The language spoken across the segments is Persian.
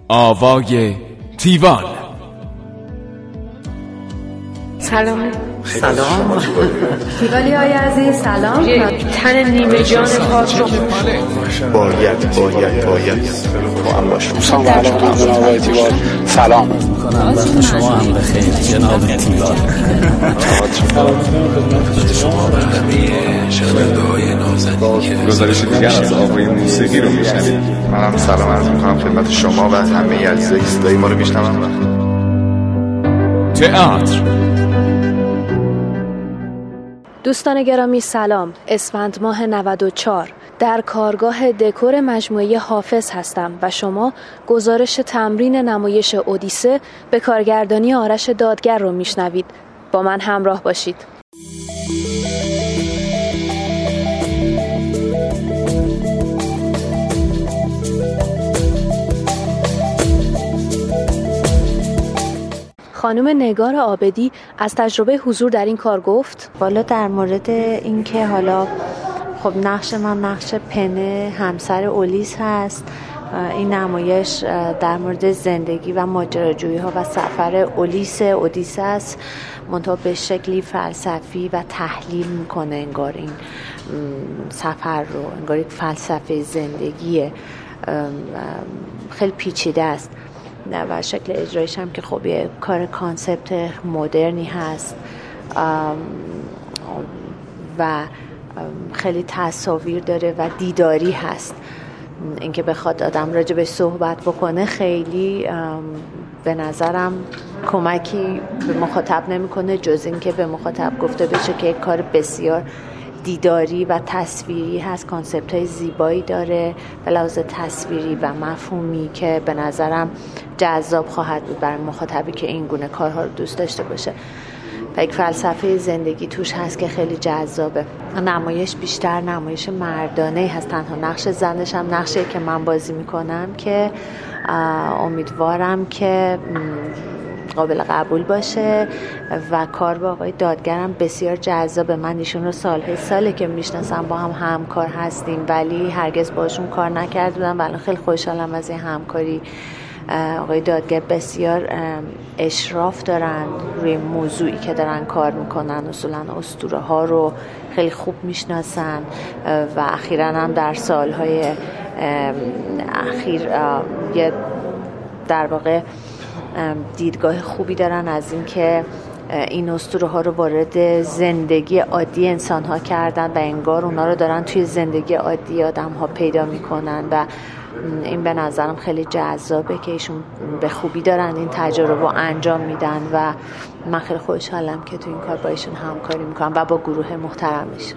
آوای تیوان. سلام. تیوالی های عزیز سلام. یک تن نیمه جان پاک رو باید با هم باشم. سلام میکنم وقت شما هم بخیر جناب تیوان. گزارش دیگر از آوای موسیقی رو میشنید. منم سلام عرض میکنم خدمت شما و همه عزیزایی که صدای ما رو میشنون. تئاتر. دوستان گرامی سلام. اسفند ماه 94 در کارگاه دکور مجموعه حافظ هستم و شما گزارش تمرین نمایش اودیسه به کارگردانی آرش دادگر رو میشنوید. با من همراه باشید. خانم نگار عابدی از تجربه حضور در این کار گفت: والا در مورد اینکه حالا خب نقش من نقش پنه همسر اولیس هست. این نمایش در مورد زندگی و ماجراجویی ها و سفر اودیسه است، منتها به شکلی فلسفی و تحلیل میکنه انگار این سفر رو، انگار یک فلسفه زندگیه، خیلی پیچیده است و شکل اجرایش هم که خب یه کار کانسپت مدرنی هست و خیلی تصاویر داره و دیداری هست. اینکه بخواد آدم راجع به صحبت بکنه خیلی به نظرم کمکی به مخاطب نمیکنه، جز اینکه به مخاطب گفته بشه که یک کار بسیار دیداری و تصویری هست، کانسپت های زیبایی داره به لحاظ تصویری و مفهومی که به نظرم جذاب خواهد بود برای مخاطبی که این گونه کارها رو دوست داشته باشه. و یک فلسفه زندگی توش هست که خیلی جذابه. نمایش بیشتر نمایش مردانه هست، تنها نقش زنش هم نقشی که من بازی میکنم که امیدوارم که قابل قبول باشه و کار با آقای دادگرم بسیار جذابه. من ایشون رو ساله که میشناسم، با هم همکار هستیم ولی هرگز باشون کار نکرده بودم و الان خیلی خوشحالم از این همکاری. آقای دادگر بسیار اشراف دارن روی موضوعی که دارن کار میکنن، اصولا اسطوره ها رو خیلی خوب میشناسن و اخیراً هم در سالهای اخیر یه در واقع دیدگاه خوبی دارن از این که این اسطوره ها رو وارد زندگی عادی انسان ها کردن و انگار اونا رو دارن توی زندگی عادی آدم ها پیدا میکنن و این به نظرم خیلی جذابه که ایشون به خوبی دارن این تجربه رو انجام میدن و من خیلی خوشحالم که تو این کار با ایشون همکاری میکنم و با گروه محترمشون.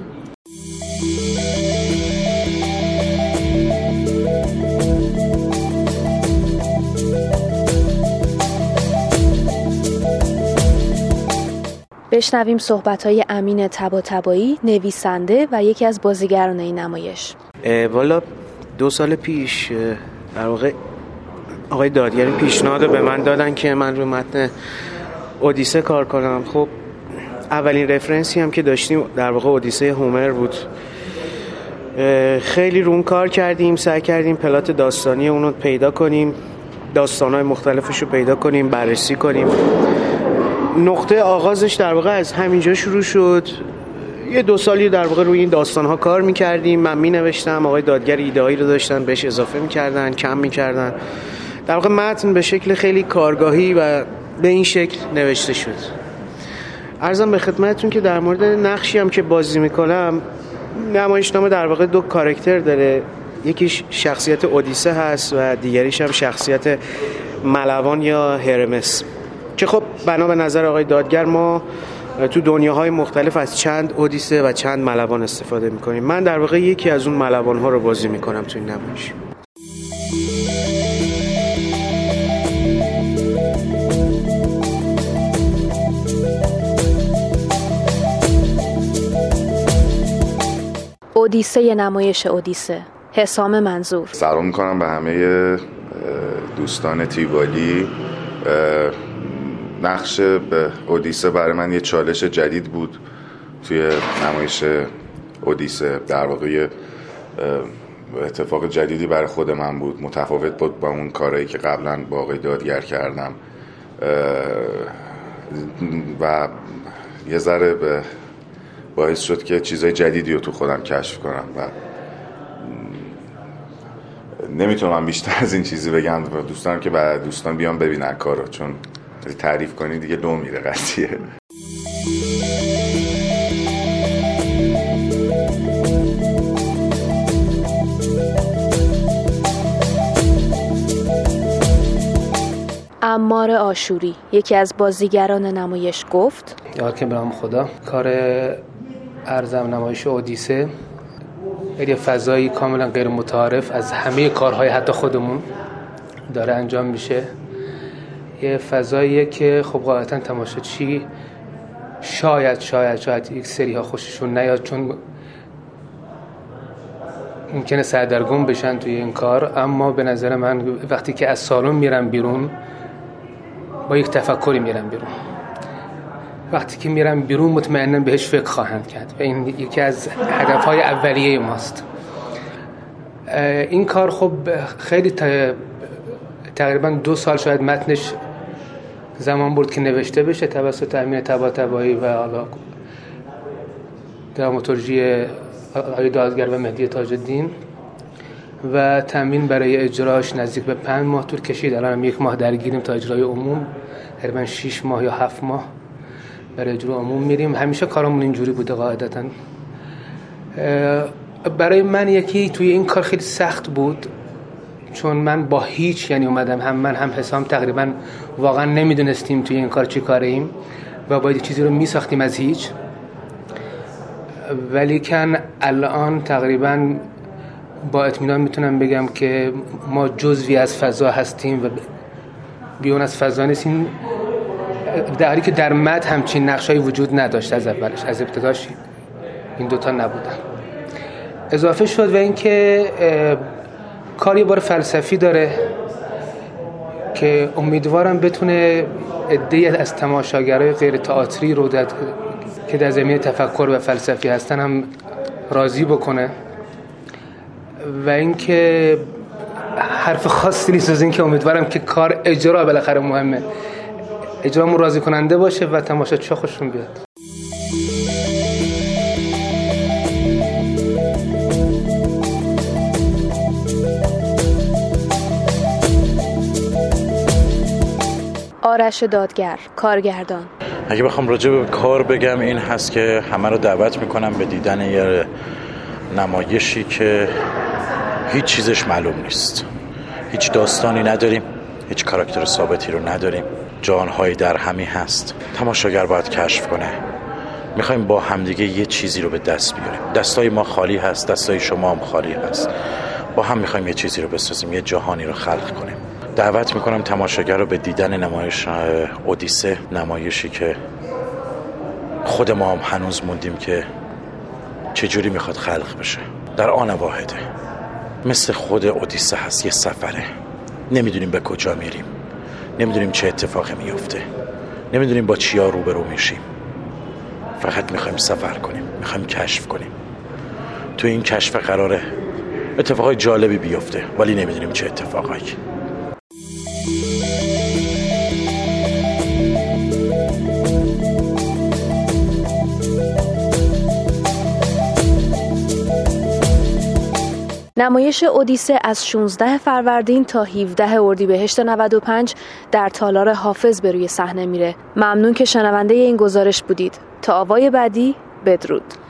بشنویم صحبت‌های امین طباطبایی، نویسنده و یکی از بازیگران این نمایش. والا 2 سال پیش در واقع آقای دادگر پیشنهاد به من دادن که من رو متن اودیسه کار کنم. خب اولین رفرنسی هم که داشتیم در واقع اودیسه هومر بود. خیلی رو اون کار کردیم، سعی کردیم پلات داستانی اونو پیدا کنیم، داستان‌های مختلفش رو پیدا کنیم، بررسی کنیم. نقطه آغازش در واقع از همینجا شروع شد. یه 2 سالی در واقع روی این داستان‌ها کار می‌کردیم. من می‌نوشتم، آقای دادگر ایده‌هایی رو داشتن بهش اضافه می‌کردن، کم می‌کردن. در واقع متن به شکل خیلی کارگاهی و به این شکل نوشته شد. عرضم به خدمتتون که در مورد نقشی هم که بازی می‌کنم، نمایشنامه در واقع 2 کاراکتر داره. یکیش شخصیت اودیسه هست و دیگریش هم شخصیت ملوان یا هرمس، که خب بنا به نظر آقای دادگر ما تو دنیاهای مختلف از چند اودیسه و چند ملوان استفاده میکنیم. من در واقع یکی از اون ملوان ها رو بازی میکنم تو این نمایش. اودیسه نمایش اودیسه، حسام منظور. سلام میکنم به همه دوستان تیوالی. نقش به اودیسه برای من یه چالش جدید بود توی نمایش اودیسه. در واقع اتفاق جدیدی برای خود من بود، متفاوت بود با اون کارهایی که قبلا با آقای دادگر کردم و یه ذره باعث شد که چیزای جدیدی رو تو خودم کشف کنم و نمیتونم بیشتر از این چیزی بگم. دوستان که بعد دوستان بیان ببینن کارو، چون تعریف کنی دیگه لو میره قضیه. عمار آشوری، یکی از بازیگران نمایش، گفت: یاد که برام خدا کار ارزم نمایش اودیسه یه فضایی کاملا غیر متعارف از همه کارهای حتی خودمون داره انجام میشه. یه فضاییه که خب قاعدتا تماشاچی شاید یک سری ها خوششون نیاد، چون ممکنه سردرگم بشن توی این کار، اما به نظر من وقتی که از سالن میرن بیرون با یک تفکری میرن بیرون. وقتی که میرن بیرون مطمئنا بهش فکر خواهند کرد و این یکی از هدفهای اولیه ماست. این کار خب خیلی تقریبا 2 سال شاید متنش زمان برد که نوشته بشه توسط امین طباطبایی و حالا دراماتورژی آقای دادگر و مهدی تاج الدین و تمرین برای اجراش نزدیک به 5 ماه طول کشید. الان هم 1 ماه درگیریم تا اجرای عموم، تقریبا 6 ماه یا 7 ماه برای اجرای عموم میریم. همیشه کارمون اینجوری بوده قاعدتا. برای من یکی توی این کار خیلی سخت بود، چون من با هیچ اومدم، هم من هم حسام تقریبا واقعا نمیدونستیم توی این کار چی کاریم و باید چیزی رو میساختیم از هیچ. ولی کن الان تقریبا با اطمینان میتونم بگم که ما جزوی از فضا هستیم و بیرون از فضا نیستیم، در حالی که در متن همچین نقشایی وجود نداشت. از اولش، از ابتداش این 2 تا نبودن، اضافه شد. و اینکه کار یه بار فلسفی داره که امیدوارم بتونه عده‌ای از تماشاگرای غیر تئاتری رو که در زمینه تفکر و فلسفی هستن هم راضی بکنه. و اینکه حرف خاصی نیست از اینکه امیدوارم که کار اجرا بالاخره مهمه، اجرامون راضی کننده باشه و تماشاچی‌ها خوششون بیاد. آرش دادگر، کارگردان: اگه بخوام راجع به کار بگم این هست که همه رو دعوت میکنم به دیدن یه نمایشی که هیچ چیزش معلوم نیست، هیچ داستانی نداریم، هیچ کاراکتر ثابتی رو نداریم، جانهای در همی هست. تماشاگر باید کشف کنه. میخوایم با همدیگه یه چیزی رو به دست بیاریم. دستای ما خالی هست، دستای شما هم خالی هست. با هم میخوایم یه چیزی رو بسازیم، یه جهانی رو خلق کنیم. دعوت میکنم تماشاگر رو به دیدن نمایش اودیسه، نمایشی که خود ما هم هنوز موندیم که چجوری میخواد خلق بشه. در آن واحده، مثل خود اودیسه هست، یه سفره. نمیدونیم به کجا میریم، نمیدونیم چه اتفاقی میفته، نمیدونیم با چیا روبرو میشیم. فقط میخوایم سفر کنیم، میخوایم کشف کنیم. تو این کشف قراره اتفاقای جالبی بیفته، ولی نمیدونیم چه اتفاقایی. نمایش اودیسه از 16 فروردین تا 17 اردیبهشت 95 در تالار حافظ به روی صحنه میره. ممنون که شنونده این گزارش بودید. تا آوای بعدی، بدرود.